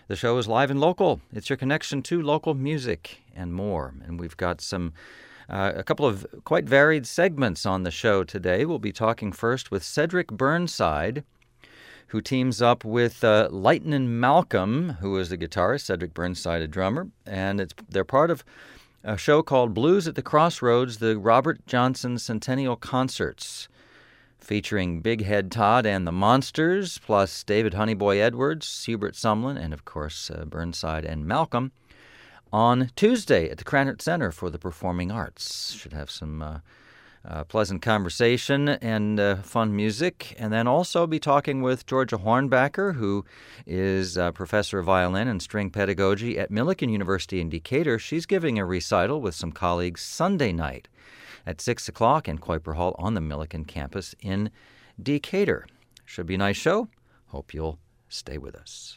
The show is live and local. It's your connection to local music and more. And we've got a couple of quite varied segments on the show today. We'll be talking first with Cedric Burnside, who teams up with Lightnin' Malcolm, who is the guitarist, Cedric Burnside, a drummer. And they're part of a show called Blues at the Crossroads, the Robert Johnson Centennial Concerts, featuring Big Head Todd and the Monsters, plus David Honeyboy Edwards, Hubert Sumlin, and of course Burnside and Malcolm, on Tuesday at the Krannert Center for the Performing Arts. Should have some pleasant conversation and fun music. And then also be talking with Georgia Hornbacker, who is a professor of violin and string pedagogy at Millikan University in Decatur. She's giving a recital with some colleagues Sunday night at 6 o'clock in Kuiper Hall on the Millikan campus in Decatur. Should be a nice show. Hope you'll stay with us.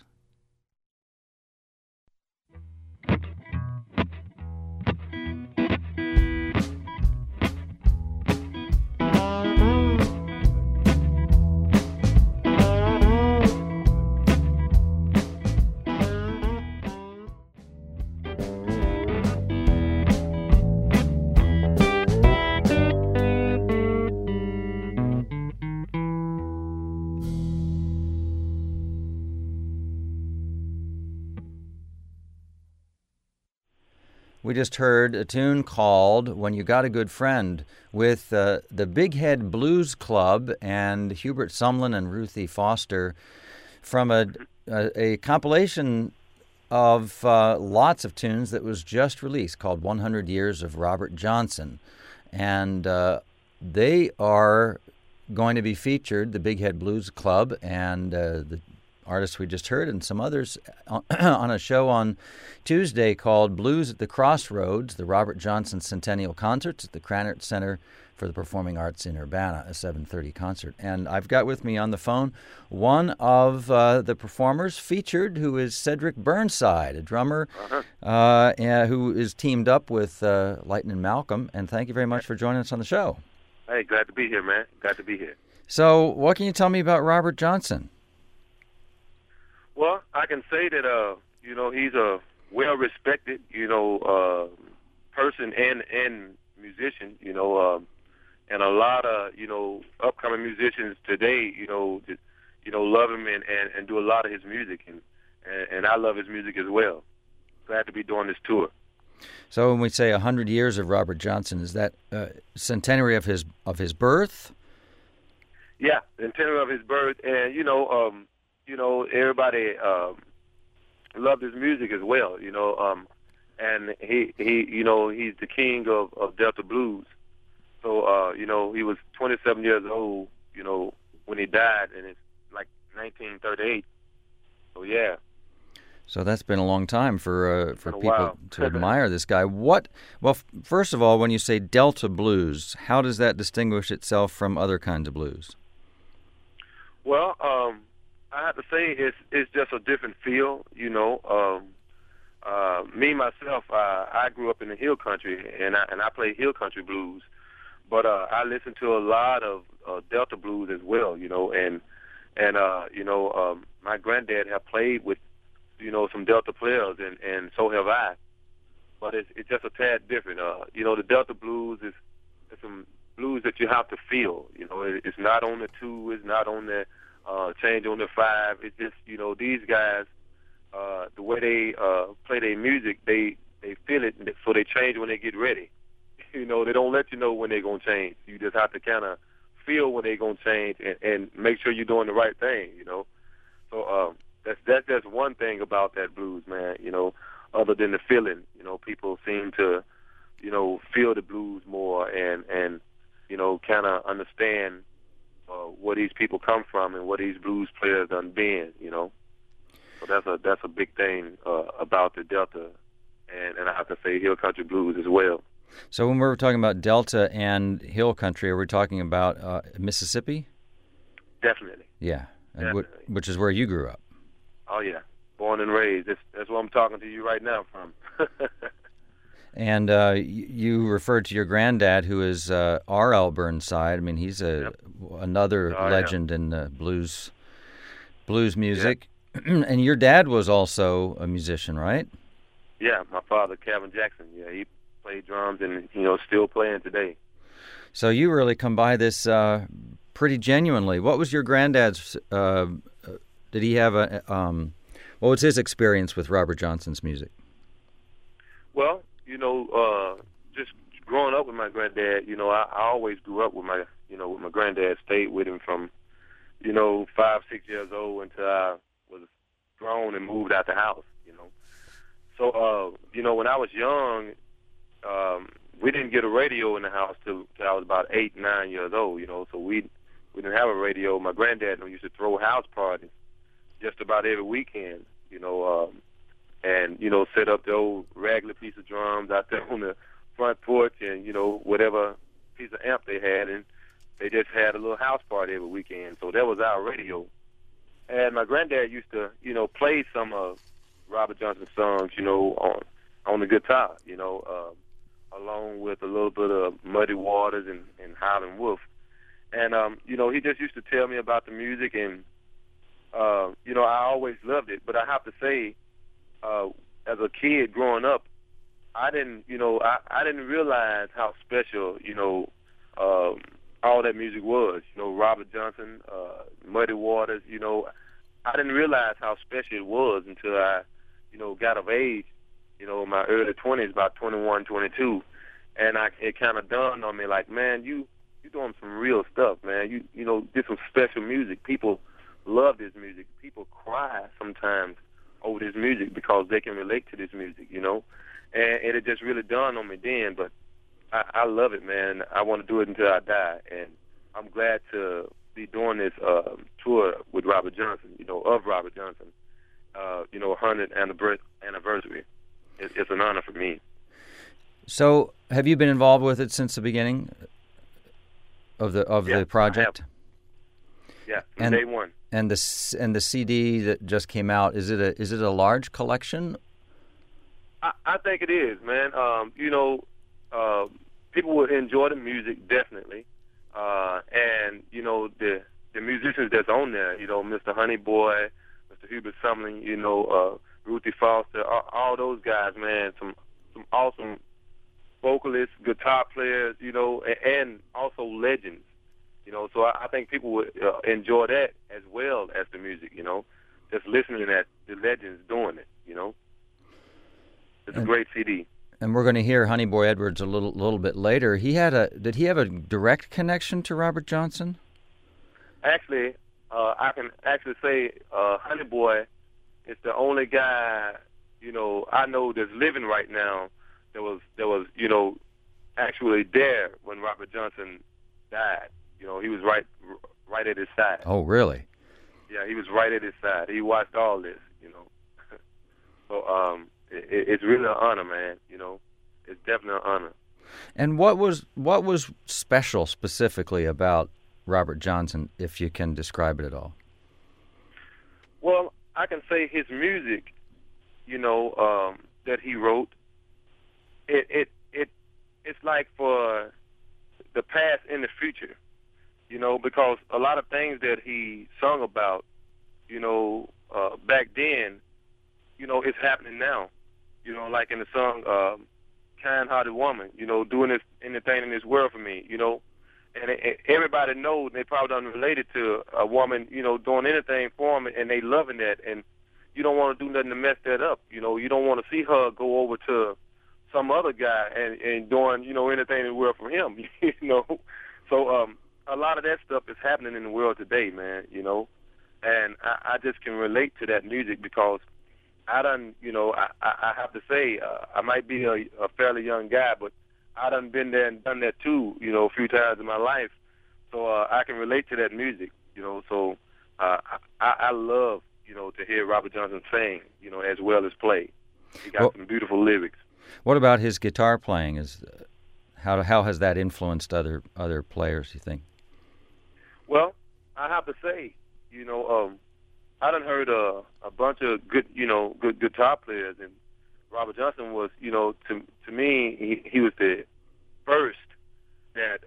We just heard a tune called When You Got a Good Friend with the Big Head Blues Club and Hubert Sumlin and Ruthie Foster from a compilation of lots of tunes that was just released called 100 Years of Robert Johnson. And they are going to be featured, the Big Head Blues Club and the artists we just heard and some others, on a show on Tuesday called Blues at the Crossroads, the Robert Johnson Centennial Concerts at the Krannert Center for the Performing Arts in Urbana, a 7:30 concert. And I've got with me on the phone one of the performers featured, who is Cedric Burnside, a drummer who is teamed up with Lightnin' Malcolm. And thank you very much for joining us on the show. Hey, glad to be here, man. Glad to be here. So what can you tell me about Robert Johnson? Well, I can say that, he's a well-respected, person and musician, and a lot of, upcoming musicians today, love him and do a lot of his music, and I love his music as well. Glad to be doing this tour. So when we say 100 years of Robert Johnson, is that centenary of his birth? Yeah, centenary of his birth, and, everybody loved his music as well, and he's the king of Delta blues. So, he was 27 years old, when he died, and it's like 1938. So, yeah. So that's been a long time for people to admire this guy. First of all, when you say Delta blues, how does that distinguish itself from other kinds of blues? Well, I have to say it's just a different feel, Me myself, I grew up in the hill country, and I play hill country blues, but I listen to a lot of Delta blues as well, and my granddad have played with some Delta players, and so have I, but it's just a tad different. The Delta blues is some blues that you have to feel. It's not on the 2, it's not on the change on the 5. It's just, these guys, the way they play their music, they feel it, so they change when they get ready. They don't let you know when they're going to change. You just have to kind of feel when they're going to change and make sure you're doing the right thing, So that's just one thing about that blues, man, other than the feeling. People seem to, feel the blues more and kind of understand where these people come from and where these blues players done been, So that's a big thing about the Delta, and I have to say hill country blues as well. So when we're talking about Delta and hill country, are we talking about Mississippi? Definitely. Yeah, Definitely. Which is where you grew up. Oh yeah, born and raised. That's where I'm talking to you right now from. And you referred to your granddad, who is R.L. Burnside. I mean, he's another legend in blues music. And your dad was also a musician, right? Yeah, my father, Calvin Jackson. Yeah, he played drums and still playing today. So you really come by this pretty genuinely. What was your granddad's? Did he have what was his experience with Robert Johnson's music? Well, just growing up with my granddad, I always grew up with my granddad. Stayed with him from 5, 6 years old until I was grown and moved out the house. So when I was young, we didn't get a radio in the house till I was about 8, 9 years old. So we didn't have a radio. My granddad used to throw house parties just about every weekend. And set up the old regular piece of drums out there on the front porch, and whatever piece of amp they had, and they just had a little house party every weekend. So that was our radio. And my granddad used to play some of Robert Johnson's songs on the guitar, along with a little bit of Muddy Waters and Howlin' Wolf. And he just used to tell me about the music, and I always loved it. But I have to say, as a kid growing up, I didn't realize how special, all that music was. Robert Johnson, Muddy Waters, I didn't realize how special it was until I, got of age, in my early 20s, about 21, 22. And it kind of dawned on me like, man, you're doing some real stuff, man. You did some special music. People love this music. People cry sometimes over this music because they can relate to this music, and it just really dawned on me then. But I love it, man. I want to do it until I die, and I'm glad to be doing this tour with Robert Johnson, of Robert Johnson, 100th anniversary. It's an honor for me. So, have you been involved with it since the beginning of the project? Yeah, from day one. And the CD that just came out, is it a large collection? I think it is, man. People will enjoy the music definitely, and the musicians that's on there, Mr. Honey Boy, Mr. Hubert Sumlin, Ruthie Foster, all those guys, man. Some awesome vocalists, guitar players, and also legends. So I think people would enjoy that as well as the music, just listening at the legends doing it, It's a great CD. And we're going to hear Honey Boy Edwards a little bit later. Did he have a direct connection to Robert Johnson? Actually, I can actually say Honey Boy is the only guy, I know that's living right now that was actually there when Robert Johnson died. He was right at his side. Oh, really? Yeah, he was right at his side. He watched all this, So it's really an honor, man. It's definitely an honor. And what was special specifically about Robert Johnson, if you can describe it at all? Well, I can say his music, that he wrote. It's like for the past and the future. Because a lot of things that he sung about, back then, it's happening now. Like in the song, Kind-Hearted Woman, doing anything in this world for me, And everybody knows, they probably don't relate it to a woman, doing anything for them, and they loving that. And you don't want to do nothing to mess that up. You don't want to see her go over to some other guy and doing, anything in the world for him, So, a lot of that stuff is happening in the world today, man, and I just can relate to that music because I done, I have to say, I might be a fairly young guy, but I done been there and done that too, a few times in my life, so I can relate to that music, so I love, to hear Robert Johnson sing, as well as play. He got some beautiful lyrics. What about his guitar playing? How has that influenced other players, you think? Well, I have to say, I done heard a bunch of good guitar players, and Robert Johnson was, to me, he was the first that,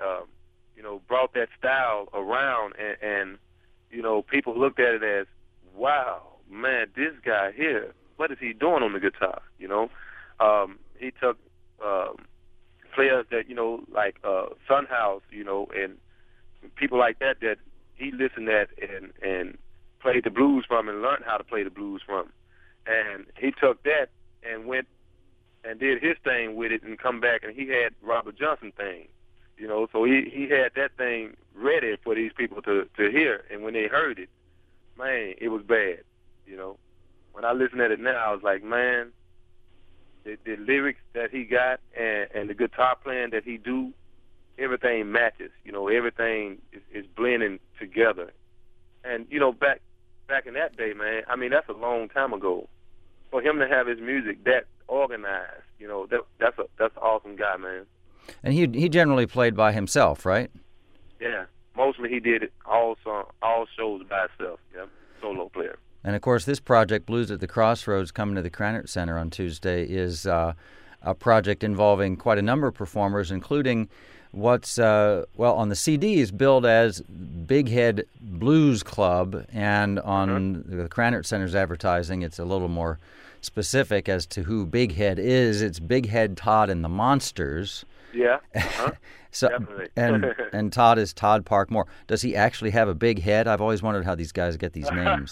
brought that style around, and people looked at it as, wow, man, this guy here, what is he doing on the guitar? He took players that, like Son House, and people like that he listened at and played the blues from and learned how to play the blues from. And he took that and went and did his thing with it and come back, and he had Robert Johnson thing, so he had that thing ready for these people to hear. And when they heard it, man, it was bad. When I listen at it now, I was like, man, the lyrics that he got and the guitar playing that he do, everything matches. Everything is blending together. And back in that day, man, I mean, that's a long time ago. For him to have his music that organized, that's an awesome guy, man. And he generally played by himself, right? Yeah, mostly he did it all shows by himself. Yeah, solo player. And of course, this project, Blues at the Crossroads, coming to the Krannert Center on Tuesday, is a project involving quite a number of performers, including what's on the CD is billed as Big Head Blues Club, and on the Krannert Center's advertising, it's a little more specific as to who Big Head is. It's Big Head Todd and the Monsters. Yeah. So definitely. and Todd is Todd Parkmore. Does he actually have a big head? I've always wondered how these guys get these names.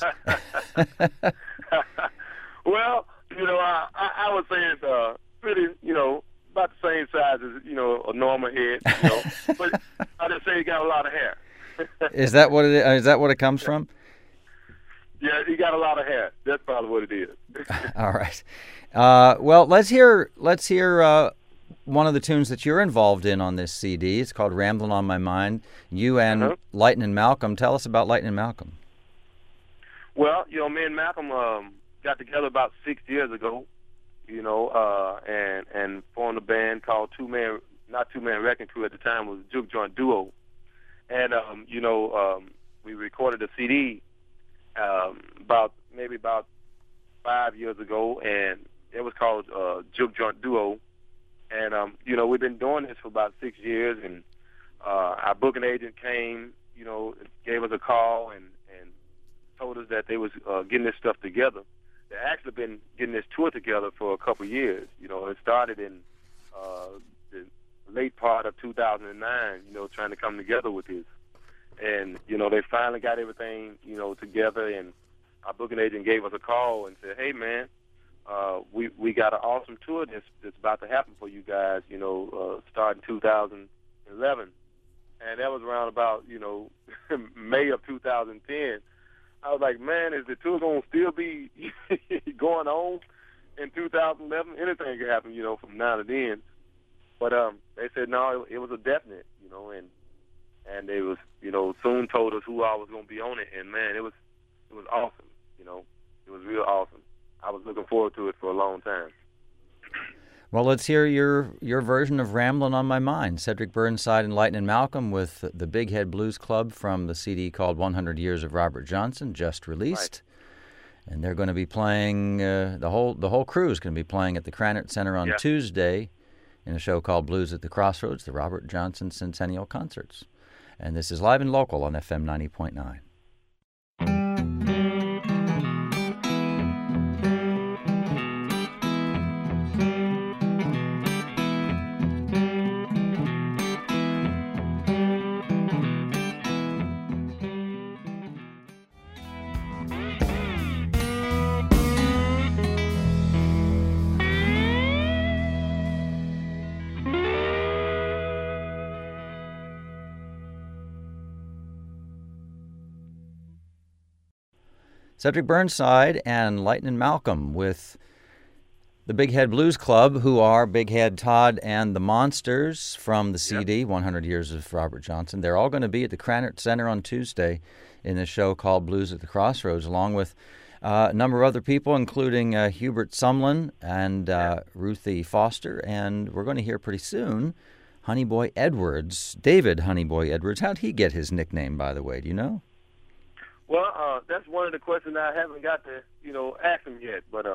Well, I would say it's pretty, about the same size as a normal head. But I just say he got a lot of hair. Is that what it is? Is that what it comes from? Yeah, he got a lot of hair. That's probably what it is. All right. Well, let's hear one of the tunes that you're involved in on this CD. It's called Ramblin' on My Mind. You and Lightnin' Malcolm. Tell us about Lightnin' Malcolm. Well, me and Malcolm got together about 6 years ago, and formed a band called not Two Man Wrecking Crew at the time, was Juke Joint Duo. And, we recorded a CD about 5 years ago, and it was called Juke Joint Duo. And, we've been doing this for about 6 years, and our booking agent came, gave us a call and told us that they was getting this stuff together. They've actually been getting this tour together for a couple of years. It started in the late part of 2009, trying to come together with this. And, they finally got everything, together, and our booking agent gave us a call and said, hey, man, we got an awesome tour that's about to happen for you guys, starting 2011. And that was around about, May of 2010. I was like, man, is the tour going to still be going on in 2011? Anything could happen, from now to then. But they said, no, it was a definite, and they was, soon told us who all was going to be on it. And, man, it was awesome, It was real awesome. I was looking forward to it for a long time. Well, let's hear your version of Ramblin' on My Mind. Cedric Burnside and Lightnin' Malcolm with the Big Head Blues Club from the CD called 100 Years of Robert Johnson, just released. Right. And they're going to be playing, the whole crew is going to be playing at the Krannert Center on Tuesday in a show called Blues at the Crossroads, the Robert Johnson Centennial Concerts. And this is live and local on FM 90.9. Cedric Burnside and Lightnin' Malcolm with the Big Head Blues Club, who are Big Head Todd and the Monsters from the CD, 100 Years of Robert Johnson. They're all going to be at the Krannert Center on Tuesday in a show called Blues at the Crossroads, along with a number of other people, including Hubert Sumlin and Ruthie Foster. And we're going to hear pretty soon Honey Boy Edwards, David Honey Boy Edwards. How'd he get his nickname, by the way? Do you know? Well, that's one of the questions I haven't got to, ask him yet. But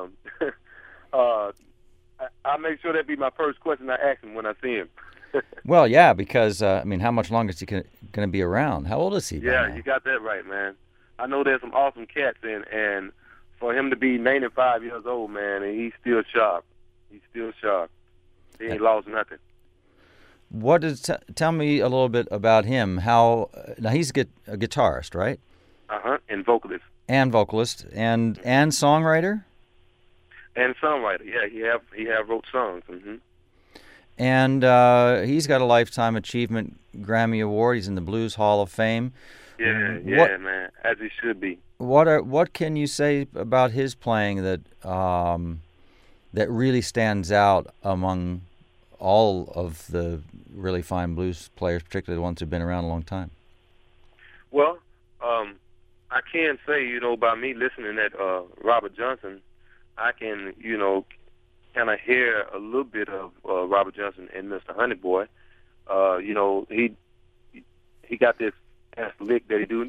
I'll make sure that be my first question I ask him when I see him. Well, yeah, because, how much longer is he going to be around? How old is he? Yeah, you got that right, man. I know there's some awesome cats, and for him to be 95 years old, man, and he's still sharp. He's still sharp. He ain't lost nothing. What is? Tell me a little bit about him. How now he's a guitarist, right? And vocalist. And vocalist and songwriter. And songwriter, yeah. He have wrote songs. Mm-hmm. And he's got a Lifetime Achievement Grammy Award. He's in the Blues Hall of Fame. Yeah, man, as he should be. What can you say about his playing that that really stands out among all of the really fine blues players, particularly the ones who've been around a long time? Well, I can say, by me listening at Robert Johnson, I can, kind of hear a little bit of Robert Johnson and Mr. Honey Boy. He got this lick that he do,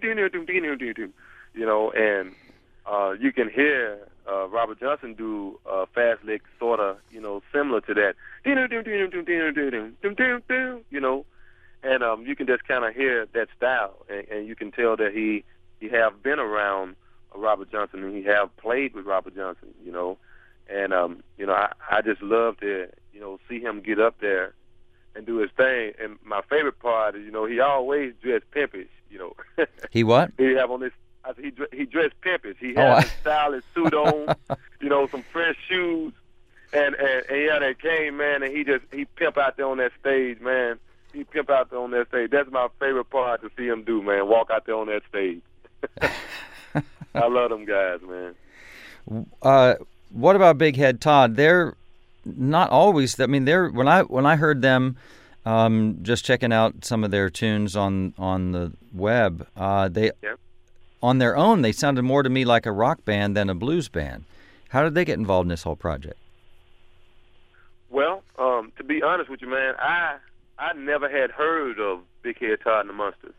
and you can hear Robert Johnson do a fast lick sort of, similar to that, and you can just kind of hear that style, and you can tell that he have been around Robert Johnson and he have played with Robert Johnson, and I just love to see him get up there and do his thing. And my favorite part is he always dressed pimpish. He what? He have on this. He dressed pimpish. He had a stylish suit on, some fresh shoes, and he had that cane, man, and he pimp out there on that stage, man. He pimp out there on that stage. That's my favorite part to see him do, man. Walk out there on that stage. I love them guys, man. What about Big Head Todd? They're not always. I mean, when I heard them, just checking out some of their tunes on the web, on their own they sounded more to me like a rock band than a blues band. How did they get involved in this whole project? Well, to be honest with you, man, I never had heard of Big Head Todd and the Monsters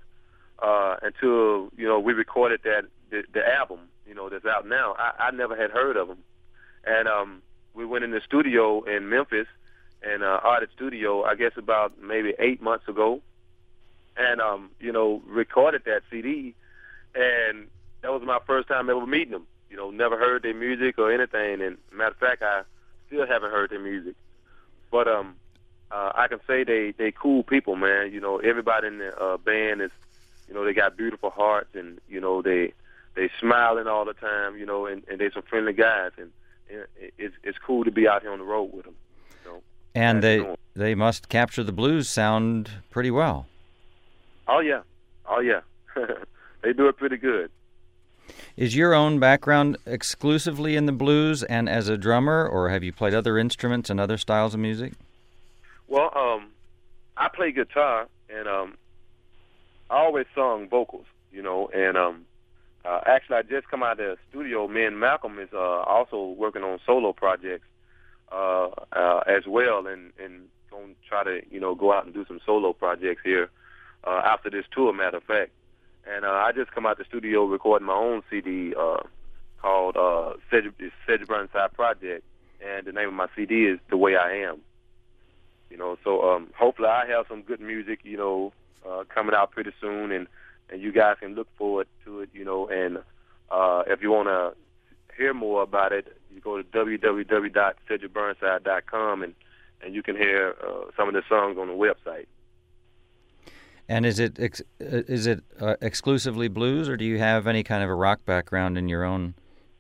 until we recorded the album that's out now. I never had heard of them. And we went in the studio in Memphis, and Artist Studio, I guess about maybe 8 months ago, and recorded that CD. And that was my first time ever meeting them. Never heard their music or anything. And matter of fact, I still haven't heard their music. But I can say they cool people, man. Everybody in the band is, they got beautiful hearts, and they smiling all the time, and they some friendly guys, and it's cool to be out here on the road with them. And they must capture the blues sound pretty well. Oh yeah. They do it pretty good. Is your own background exclusively in the blues and as a drummer, or have you played other instruments and other styles of music? Well, I play guitar, and I always sung vocals, and actually I just come out of the studio. Me and Malcolm is also working on solo projects as well, and going to try to, go out and do some solo projects here after this tour, matter of fact. And I just come out the studio recording my own CD called Cedric Burnside Project, and the name of my CD is The Way I Am. So hopefully I have some good music, coming out pretty soon, and you guys can look forward to it, and if you want to hear more about it, you go to www.cedricburnside.com, and you can hear some of the songs on the website. And is it exclusively blues, or do you have any kind of a rock background in your own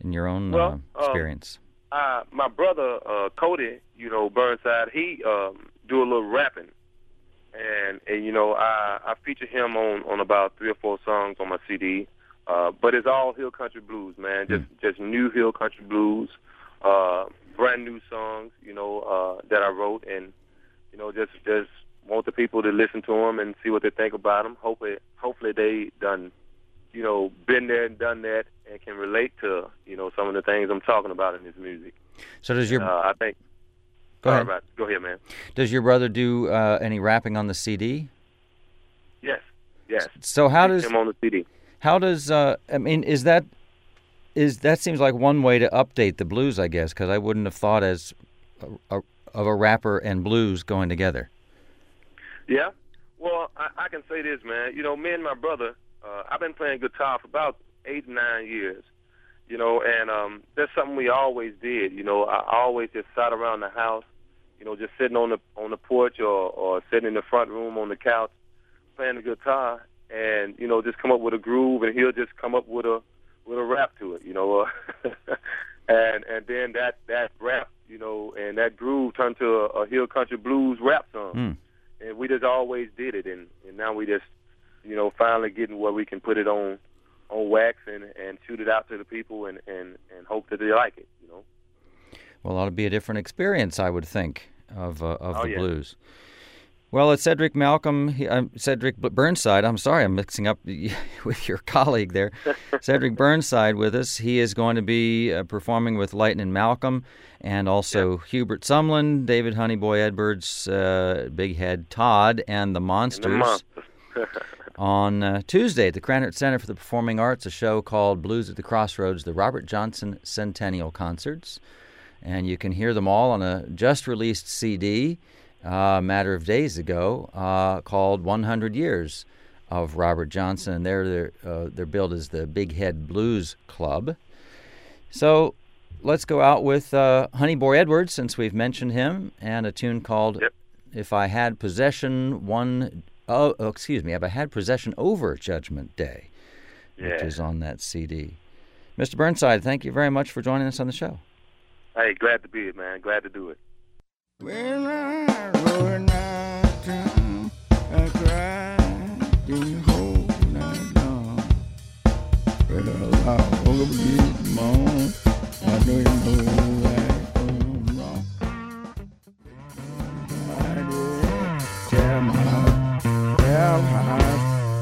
experience? My brother Cody, Burnside, he do a little rapping, and I feature him on about 3 or 4 songs on my CD. But it's all hill country blues, man. Just new hill country blues, brand new songs, that I wrote, and just want the people to listen to them and see what they think about them. Hopefully they done, been there and done that, and can relate to, some of the things I'm talking about in this music. So does your I think. Go ahead. Go ahead, man. Does your brother do any rapping on the CD? Yes. So how does him on the CD? How does is that seems like one way to update the blues, I guess, because I wouldn't have thought of a rapper and blues going together. Yeah. Well, I can say this, man. Me and my brother, I've been playing guitar for about 8 or 9 years, And that's something we always did. I always just sat around the house, just sitting on the porch or sitting in the front room on the couch playing the guitar, and just come up with a groove, and he'll just come up with a rap to it, and then that rap, and that groove turned to a hill country blues rap song, and we just always did it, and now we just finally getting where we can put it on wax and shoot it out to the people and hope that they like it. Well, it ought to be a different experience, I would think, of the yeah. blues. Well, it's Cedric Burnside. I'm sorry, I'm mixing up with your colleague there. Cedric Burnside with us. He is going to be performing with Lightnin' Malcolm and also Hubert Sumlin, David Honeyboy Edwards, Big Head Todd, and the Monsters. On Tuesday at the Krannert Center for the Performing Arts, a show called Blues at the Crossroads, the Robert Johnson Centennial Concerts. And you can hear them all on a just-released CD a matter of days ago called 100 Years of Robert Johnson. And they're billed as the Big Head Blues Club. So let's go out with Honeyboy Edwards, since we've mentioned him, and a tune called If I Had Possession If I Had Possession Over Judgment Day, which is on that CD. Mr. Burnside, thank you very much for joining us on the show. Hey, glad to be here, man. Glad to do it. When I rode night time, I cried the whole night long. With a loud moan, I know you know right from wrong. I did tear my heart down.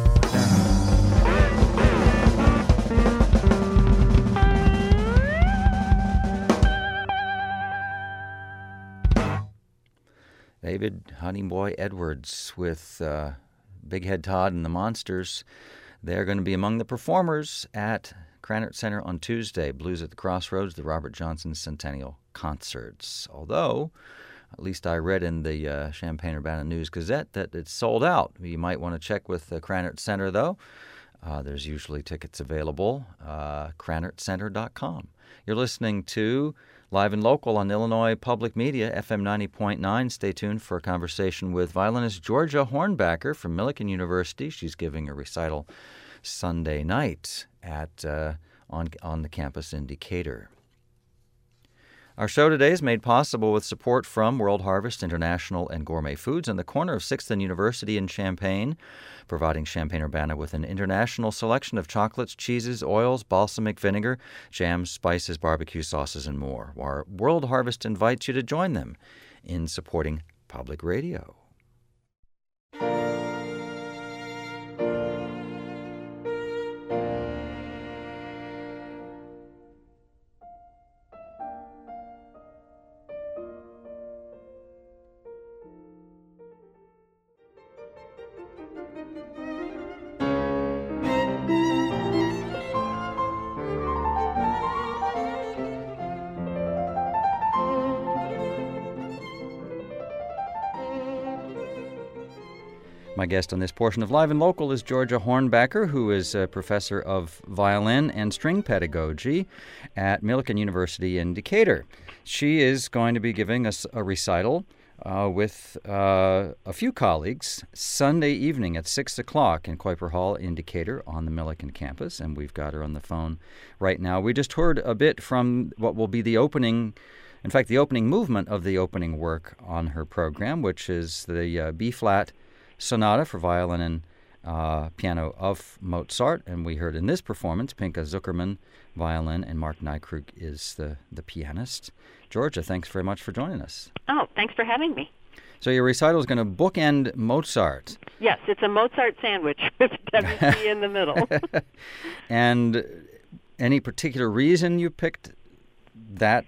David Honeyboy Edwards with Big Head Todd and the Monsters. They're going to be among the performers at Krannert Center on Tuesday, Blues at the Crossroads, the Robert Johnson Centennial Concerts. Although, at least I read in the Champaign-Urbana News-Gazette that it's sold out. You might want to check with the Krannert Center, though. There's usually tickets available, KrannertCenter.com. You're listening to Live and Local on Illinois Public Media, FM 90.9. Stay tuned for a conversation with violinist Georgia Hornbacher from Millikan University. She's giving a recital Sunday night at on the campus in Decatur. Our show today is made possible with support from World Harvest International and Gourmet Foods in the corner of 6th and University in Champaign, providing Champaign-Urbana with an international selection of chocolates, cheeses, oils, balsamic vinegar, jams, spices, barbecue sauces, and more. World Harvest invites you to join them in supporting public radio. My guest on this portion of Live and Local is Georgia Hornbacher, who is a professor of violin and string pedagogy at Millikan University in Decatur. She is going to be giving us a recital with a few colleagues Sunday evening at 6 o'clock in Kuiper Hall in Decatur on the Millikan campus, and we've got her on the phone right now. We just heard a bit from what will be the opening movement of the opening work on her program, which is the B-flat Sonata for violin and piano of Mozart, and we heard in this performance Pinka Zuckerman, violin, and Mark Nykrug is the pianist. Georgia, thanks very much for joining us. Oh, thanks for having me. So your recital is going to bookend Mozart. Yes, it's a Mozart sandwich with WC in the middle. And any particular reason you picked that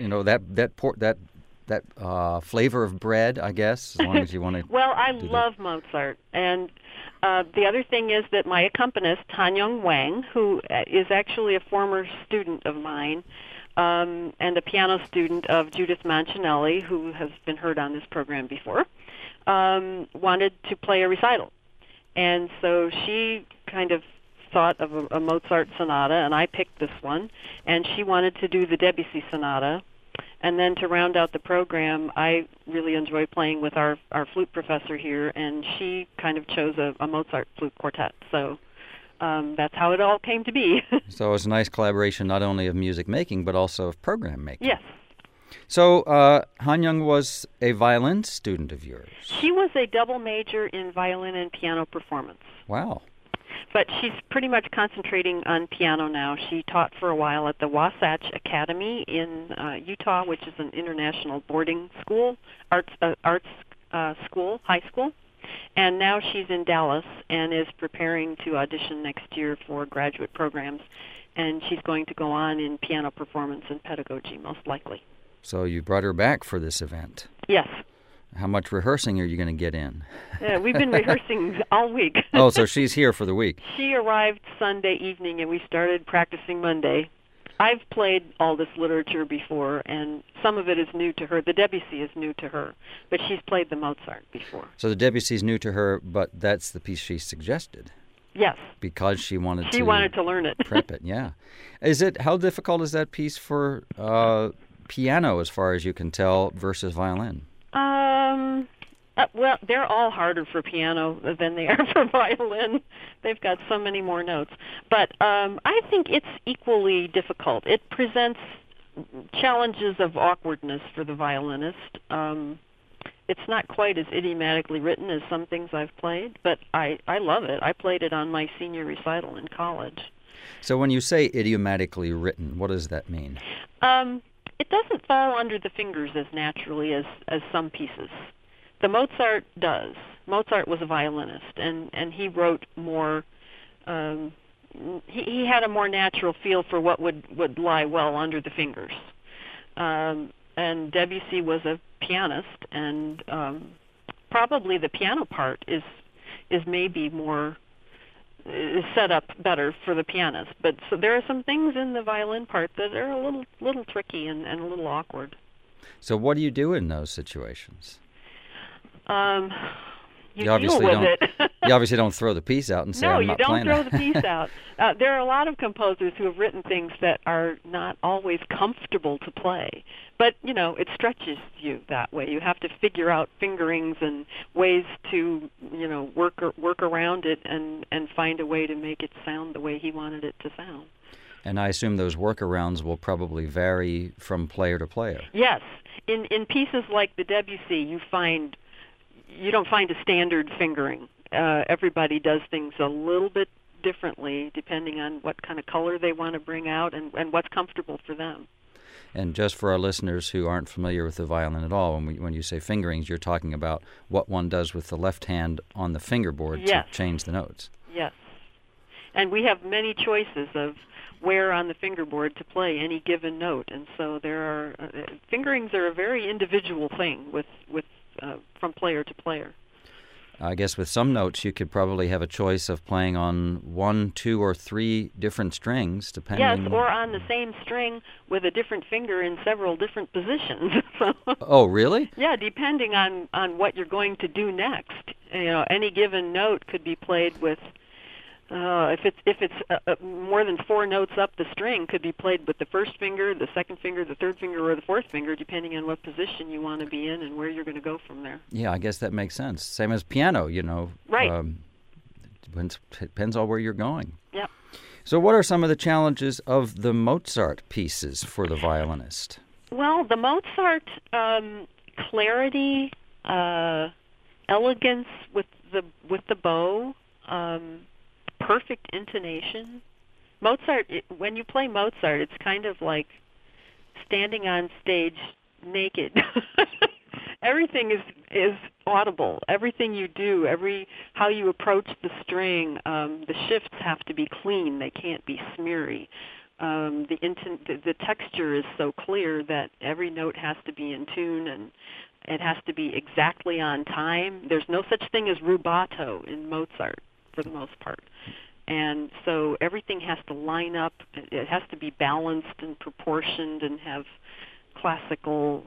flavor of bread, I guess, as long as you want to... Well, I love Mozart. And the other thing is that my accompanist, Han-Young Wang, who is actually a former student of mine and a piano student of Judith Mancinelli, who has been heard on this program before, wanted to play a recital. And so she kind of thought of a Mozart sonata, and I picked this one, and she wanted to do the Debussy sonata. And then to round out the program, I really enjoy playing with our flute professor here, and she kind of chose a Mozart flute quartet. So that's how it all came to be. So it's a nice collaboration not only of music making, but also of program making. Yes. So Han Young was a violin student of yours. She was a double major in violin and piano performance. Wow. But she's pretty much concentrating on piano now. She taught for a while at the Wasatch Academy in Utah, which is an international boarding school, arts school, high school. And now she's in Dallas and is preparing to audition next year for graduate programs. And she's going to go on in piano performance and pedagogy, most likely. So you brought her back for this event. Yes. How much rehearsing are you going to get in? We've been rehearsing all week. Oh, so she's here for the week. She arrived Sunday evening, and we started practicing Monday. I've played all this literature before, and some of it is new to her. The Debussy is new to her, but she's played the Mozart before. So the Debussy is new to her, but that's the piece she suggested. Yes. Because she wanted to learn it. Prep it, yeah. How difficult is that piece for piano, as far as you can tell, versus violin? Well, they're all harder for piano than they are for violin. They've got so many more notes. But I think it's equally difficult. It presents challenges of awkwardness for the violinist. It's not quite as idiomatically written as some things I've played, but I love it. I played it on my senior recital in college. So when you say idiomatically written, what does that mean? It doesn't fall under the fingers as naturally as some pieces. The Mozart does. Mozart was a violinist, and he wrote more. He had a more natural feel for what would lie well under the fingers. And Debussy was a pianist, and probably the piano part is maybe more is set up better for the pianist. But so there are some things in the violin part that are a little tricky and a little awkward. So what do you do in those situations? You deal with it. You obviously don't throw the piece out and say, I'm not playing. No, you don't throw the piece out. There are a lot of composers who have written things that are not always comfortable to play. But, it stretches you that way. You have to figure out fingerings and ways to, work around it and find a way to make it sound the way he wanted it to sound. And I assume those workarounds will probably vary from player to player. Yes. In pieces like the Debussy, you don't find a standard fingering. Everybody does things a little bit differently depending on what kind of color they want to bring out and what's comfortable for them. And just for our listeners who aren't familiar with the violin at all, when you say fingerings, you're talking about what one does with the left hand on the fingerboard to change the notes. Yes. And we have many choices of where on the fingerboard to play any given note. And so there are fingerings are a very individual thing with from player to player. I guess with some notes you could probably have a choice of playing on 1, 2, or 3 different strings, depending. Yes, or on the same string with a different finger in several different positions. Oh, really? Yeah, depending on what you're going to do next. Any given note could be played with. If it's more than 4 notes up the string, could be played with the first finger, the second finger, the third finger, or the fourth finger, depending on what position you want to be in and where you're going to go from there. Yeah, I guess that makes sense. Same as piano, Right. Depends on where you're going. Yeah. So what are some of the challenges of the Mozart pieces for the violinist? Well, the Mozart clarity, elegance with the bow, perfect intonation. Mozart, when you play Mozart, it's kind of like standing on stage naked. Everything is audible. Everything you do, how you approach the string, the shifts have to be clean. They can't be smeary. The texture is so clear that every note has to be in tune and it has to be exactly on time. There's no such thing as rubato in Mozart, for the most part. And so everything has to line up. It has to be balanced and proportioned and have classical,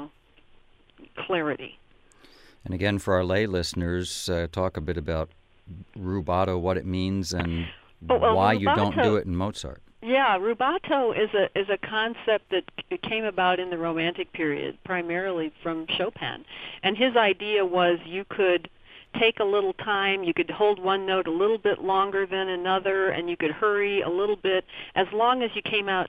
clarity. And again, for our lay listeners, talk a bit about rubato, what it means, and why you don't rubato- do it in Mozart. Yeah, rubato is a concept that came about in the Romantic period, primarily from Chopin. And his idea was you could take a little time, you could hold one note a little bit longer than another, and you could hurry a little bit, as long as you came out,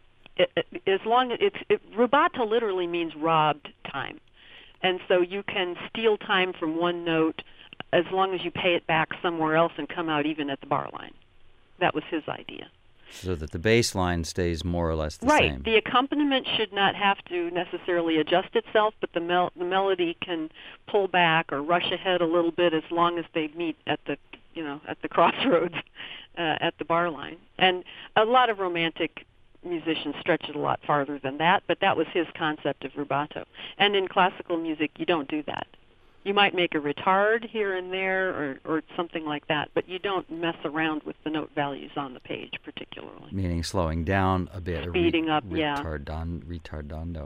rubato literally means robbed time. And so you can steal time from one note as long as you pay it back somewhere else and come out even at the bar line. That was his idea. So that the bass line stays more or less the Right. same. The accompaniment should not have to necessarily adjust itself, but the melody can pull back or rush ahead a little bit as long as they meet at the crossroads at the bar line. And a lot of Romantic musicians stretch it a lot farther than that, but that was his concept of rubato. And in classical music, you don't do that. You might make a retard here and there or something like that, but you don't mess around with the note values on the page particularly. Meaning slowing down a bit. Speeding up, yeah. Retardando.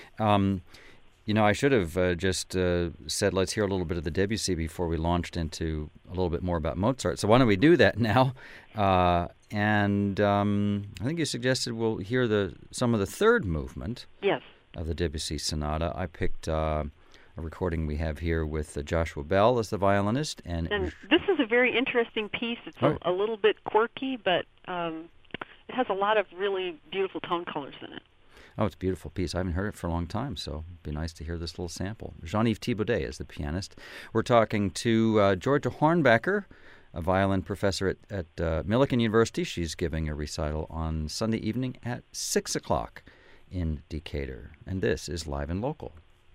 I should have just said let's hear a little bit of the Debussy before we launched into a little bit more about Mozart. So why don't we do that now? And I think you suggested we'll hear some of the third movement Yes. of the Debussy Sonata. I picked a recording we have here with Joshua Bell as the violinist. And this is a very interesting piece. It's a little bit quirky, but it has a lot of really beautiful tone colors in it. Oh, it's a beautiful piece. I haven't heard it for a long time, so it'd be nice to hear this little sample. Jean-Yves Thibaudet is the pianist. We're talking to Georgia Hornbecker, a violin professor at Millikan University. She's giving a recital on Sunday evening at 6 o'clock in Decatur. And this is Live and Local.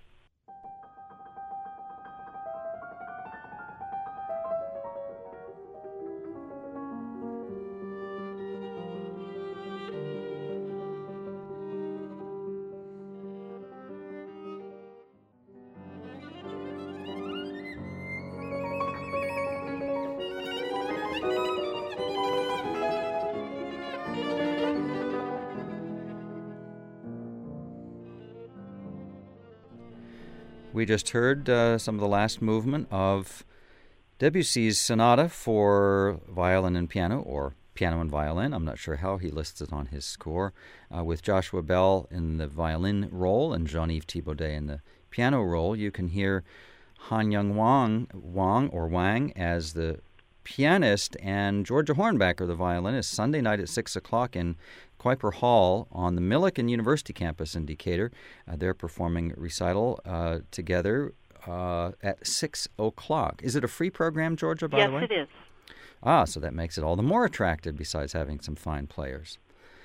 We just heard some of the last movement of Debussy's Sonata for violin and piano, or piano and violin. I'm not sure how he lists it on his score, with Joshua Bell in the violin role and Jean-Yves Thibaudet in the piano role. You can hear Han Young Wang as the pianist and Georgia Hornbecker, the violinist, Sunday night at 6 o'clock in Kuiper Hall on the Millikan University campus in Decatur. They're performing a recital together at 6 o'clock. Is it a free program, Georgia, by the way? Yes, it is. So that makes it all the more attractive besides having some fine players.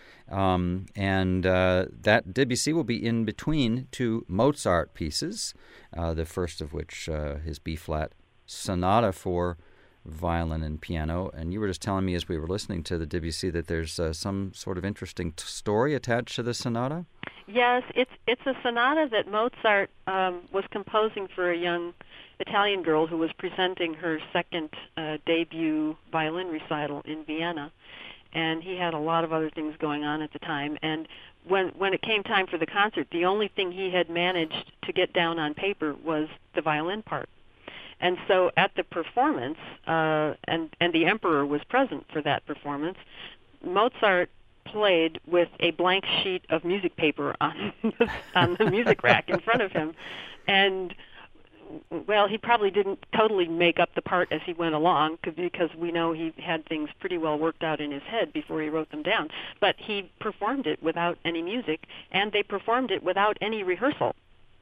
And that Debussy will be in between two Mozart pieces, the first of which his B-flat Sonata for violin and piano. And you were just telling me as we were listening to the Debussy that there's some sort of interesting story attached to the sonata? Yes, it's a sonata that Mozart was composing for a young Italian girl who was presenting her second debut violin recital in Vienna. And he had a lot of other things going on at the time. And when it came time for the concert, the only thing he had managed to get down on paper was the violin part. And so at the performance, and the emperor was present for that performance, Mozart played with a blank sheet of music paper on the music rack in front of him. And, well, he probably didn't totally make up the part as he went along, because we know he had things pretty well worked out in his head before he wrote them down. But he performed it without any music, and they performed it without any rehearsal.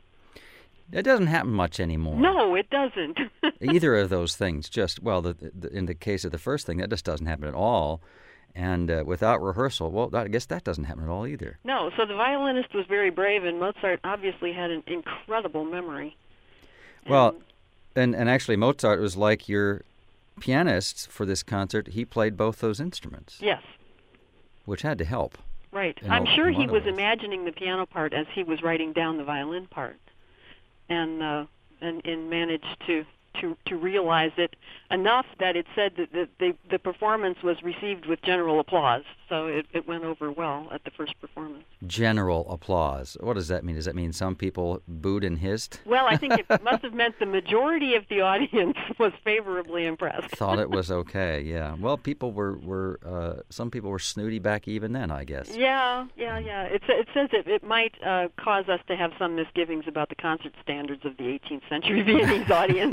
It doesn't happen much anymore. No, it doesn't. Either of those things, in the case of the first thing, that just doesn't happen at all. And without rehearsal, well, I guess that doesn't happen at all either. No, so the violinist was very brave, and Mozart obviously had an incredible memory. Well, and actually Mozart was like your pianist for this concert. He played both those instruments. Yes. Which had to help. Right. I'm sure he was imagining the piano part as he was writing down the violin part. And managed to to realize it enough that it said that the performance was received with general applause. So it went over well at the first performance. General applause. What does that mean? Does that mean some people booed and hissed? Well, I think it must have meant the majority of the audience was favorably impressed. Thought it was okay, yeah. Well, people were some people were snooty back even then, I guess. Yeah. It says it might cause us to have some misgivings about the concert standards of the 18th century Viennese audience.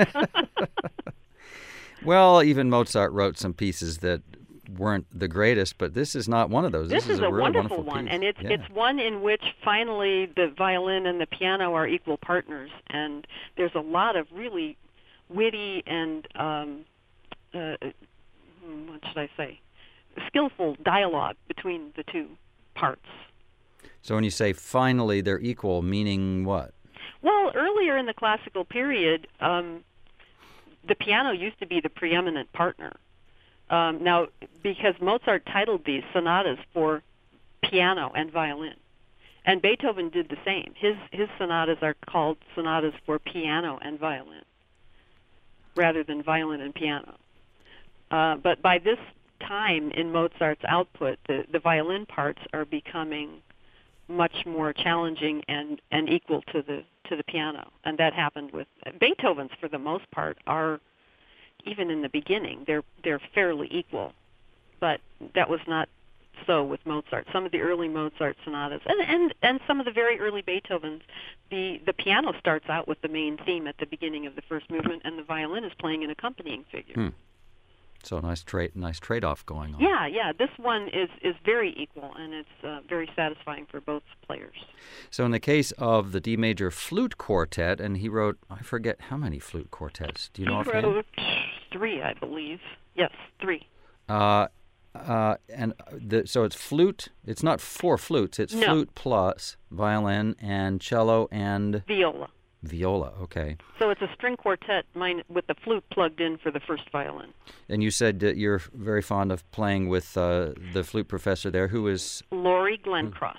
Well, even Mozart wrote some pieces that weren't the greatest, but this is not one of those. This is a really wonderful one, piece. and it's one in which finally the violin and the piano are equal partners, and there's a lot of really witty and what should I say, skillful dialogue between the two parts. So when you say finally they're equal, meaning what? Well, earlier in the classical period, the piano used to be the preeminent partner. Now, because Mozart titled these sonatas for piano and violin, and Beethoven did the same. His sonatas are called sonatas for piano and violin, rather than violin and piano. But by this time in Mozart's output, the violin parts are becoming much more challenging and equal to the piano, and that happened with Beethoven's. For the most part, are even in the beginning they're fairly equal, but that was not so with Mozart. Some of the early Mozart sonatas and some of the very early Beethovens, the piano starts out with the main theme at the beginning of the first movement, and the violin is playing an accompanying figure. So nice trade-off going on. Yeah. This one is very equal, and it's very satisfying for both players. So in the case of the D major flute quartet, and he wrote, I forget how many flute quartets. Do you know offhand? He wrote 3, I believe. Yes, 3. So it's flute. It's not 4 flutes. It's flute plus violin and cello and viola. Viola, okay. So it's a string quartet with the flute plugged in for the first violin. And you said that you're very fond of playing with the flute professor there, who is? Laurie Glencross.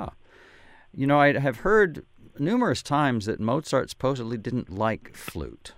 You know, I have heard numerous times that Mozart supposedly didn't like flute.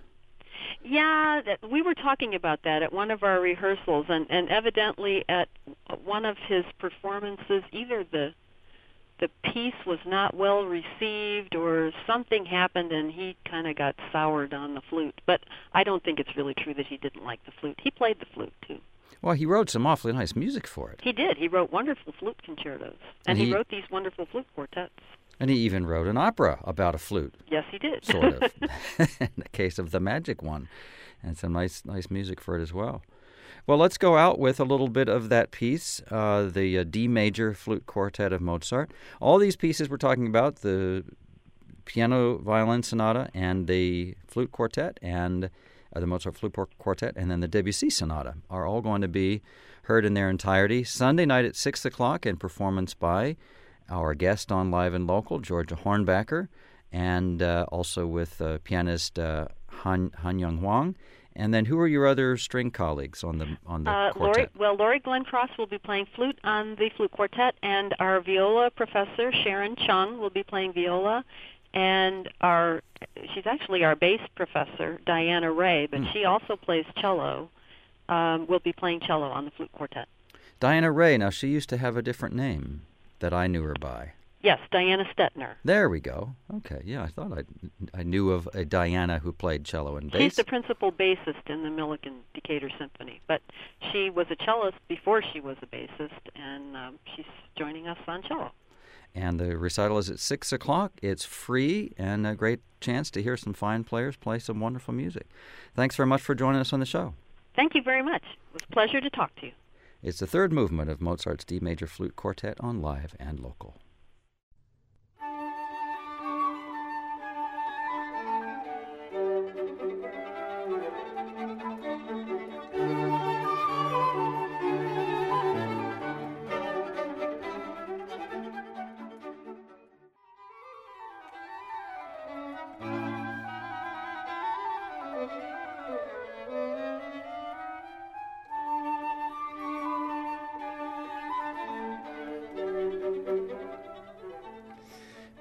Yeah, we were talking about that at one of our rehearsals, and evidently at one of his performances, either the piece was not well received or something happened and he kind of got soured on the flute. But I don't think it's really true that he didn't like the flute. He played the flute, too. Well, he wrote some awfully nice music for it. He did. He wrote wonderful flute concertos. And he wrote these wonderful flute quartets. And he even wrote an opera about a flute. Yes, he did. Sort of. In the case of the Magic One. And some nice music for it as well. Well, let's go out with a little bit of that piece, the D major flute quartet of Mozart. All these pieces we're talking about, the piano violin sonata and the flute quartet and the Mozart flute quartet and then the Debussy sonata are all going to be heard in their entirety Sunday night at 6 o'clock in performance by our guest on Live and Local, Georgia Hornbacher, and also with pianist Han Young Hwang. And then who are your other string colleagues on the quartet? Laurie Glencross will be playing flute on the flute quartet, and our viola professor, Sharon Chung, will be playing viola, and she's actually our bass professor, Diana Ray, but she also plays cello, will be playing cello on the flute quartet. Diana Ray, now she used to have a different name that I knew her by. Yes, Diana Stetner. There we go. Okay, yeah, I thought I knew of a Diana who played cello and bass. She's the principal bassist in the Milligan-Decatur Symphony, but she was a cellist before she was a bassist, and she's joining us on cello. And the recital is at 6 o'clock. It's free and a great chance to hear some fine players play some wonderful music. Thanks very much for joining us on the show. Thank you very much. It was a pleasure to talk to you. It's the third movement of Mozart's D major flute quartet on Live and Local.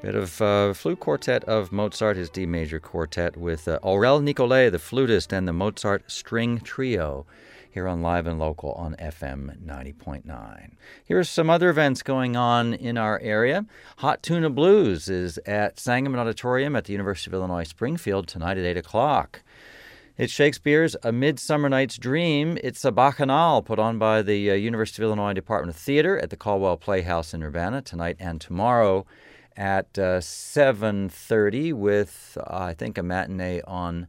Bit of flute quartet of Mozart, his D major quartet, with Aurel Nicolet, the flutist, and the Mozart String Trio, here on Live and Local on FM 90.9. Here's some other events going on in our area. Hot Tuna Blues is at Sangamon Auditorium at the University of Illinois Springfield tonight at 8 o'clock. It's Shakespeare's A Midsummer Night's Dream. It's a bacchanal put on by the University of Illinois Department of Theater at the Caldwell Playhouse in Urbana tonight and tomorrow at 7:30 with, I think, a matinee on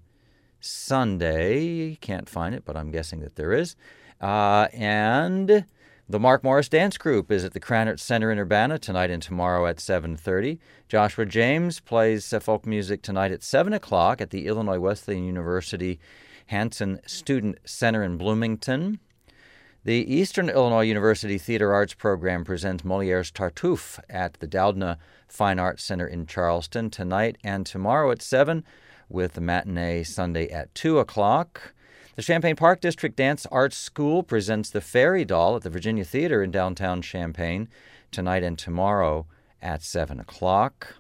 Sunday. Can't find it, but I'm guessing that there is. And the Mark Morris Dance Group is at the Krannert Center in Urbana tonight and tomorrow at 7:30. Joshua James plays folk music tonight at 7 o'clock at the Illinois Wesleyan University Hanson Student Center in Bloomington. The Eastern Illinois University Theater Arts Program presents Molière's Tartuffe at the Doudna Fine Arts Center in Charleston tonight and tomorrow at 7, with the matinee Sunday at 2 o'clock. The Champaign Park District Dance Arts School presents The Fairy Doll at the Virginia Theater in downtown Champaign tonight and tomorrow at 7 o'clock.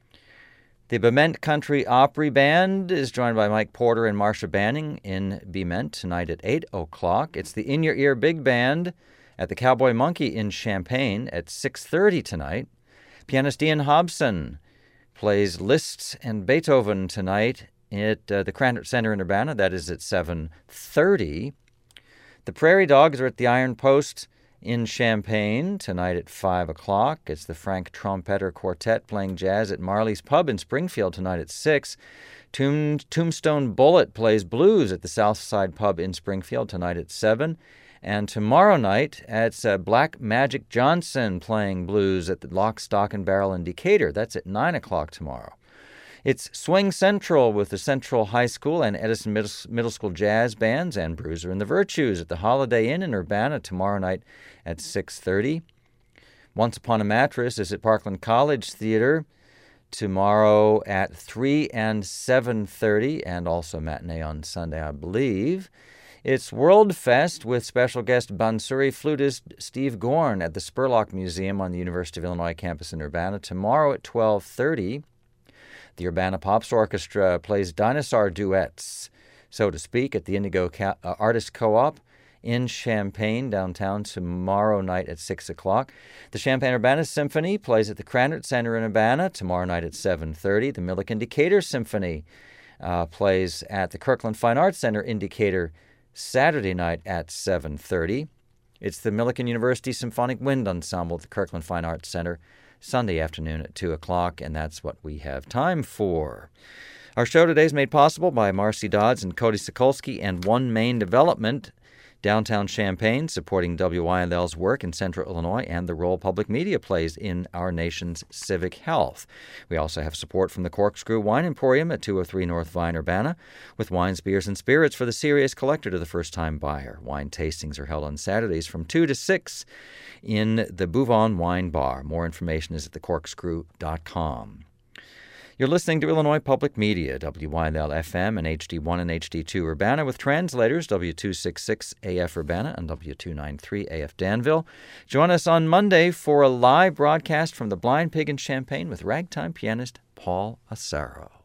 The Bement Country Opry Band is joined by Mike Porter and Marcia Banning in Bement tonight at 8 o'clock. It's the In Your Ear Big Band at the Cowboy Monkey in Champaign at 6:30 tonight. Pianist Ian Hobson plays Liszt and Beethoven tonight at the Krannert Center in Urbana. That is at 7:30. The Prairie Dogs are at the Iron Post in Champaign tonight at 5 o'clock. It's the Frank Trompeter Quartet playing jazz at Marley's Pub in Springfield tonight at 6. Tombstone Bullet plays blues at the Southside Pub in Springfield tonight at 7. And tomorrow night, it's Black Magic Johnson playing blues at the Lock, Stock, and Barrel in Decatur. That's at 9 o'clock tomorrow. It's Swing Central with the Central High School and Edison Middle School Jazz Bands and Bruiser and the Virtues at the Holiday Inn in Urbana tomorrow night at 6:30. Once Upon a Mattress is at Parkland College Theater tomorrow at 3 and 7:30, and also matinee on Sunday, I believe. It's World Fest with special guest Bansuri flutist Steve Gorn at the Spurlock Museum on the University of Illinois campus in Urbana tomorrow at 12:30. The Urbana Pops Orchestra plays dinosaur duets, so to speak, at the Indigo Artist Co-op in Champaign downtown tomorrow night at 6 o'clock. The Champaign-Urbana Symphony plays at the Krannert Center in Urbana tomorrow night at 7:30. The Milliken-Decatur Symphony plays at the Kirkland Fine Arts Center in Decatur Saturday night at 7:30. It's the Millikan University Symphonic Wind Ensemble at the Kirkland Fine Arts Center Sunday afternoon at 2 o'clock, and that's what we have time for. Our show today is made possible by Marcy Dodds and Cody Sokolsky and One Main Development, downtown Champaign, supporting WYLL's work in Central Illinois and the role public media plays in our nation's civic health. We also have support from the Corkscrew Wine Emporium at 203 North Vine, Urbana, with wines, beers, and spirits for the serious collector to the first-time buyer. Wine tastings are held on Saturdays from 2 to 6 in the Bouvon Wine Bar. More information is at thecorkscrew.com. You're listening to Illinois Public Media, WYLL-FM and HD1 and HD2 Urbana, with translators W266 AF Urbana and W293 AF Danville. Join us on Monday for a live broadcast from the Blind Pig in Champaign with ragtime pianist Paul Asaro.